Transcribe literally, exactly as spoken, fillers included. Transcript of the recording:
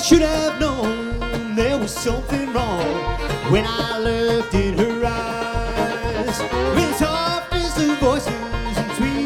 should have known there was something wrong when I looked at her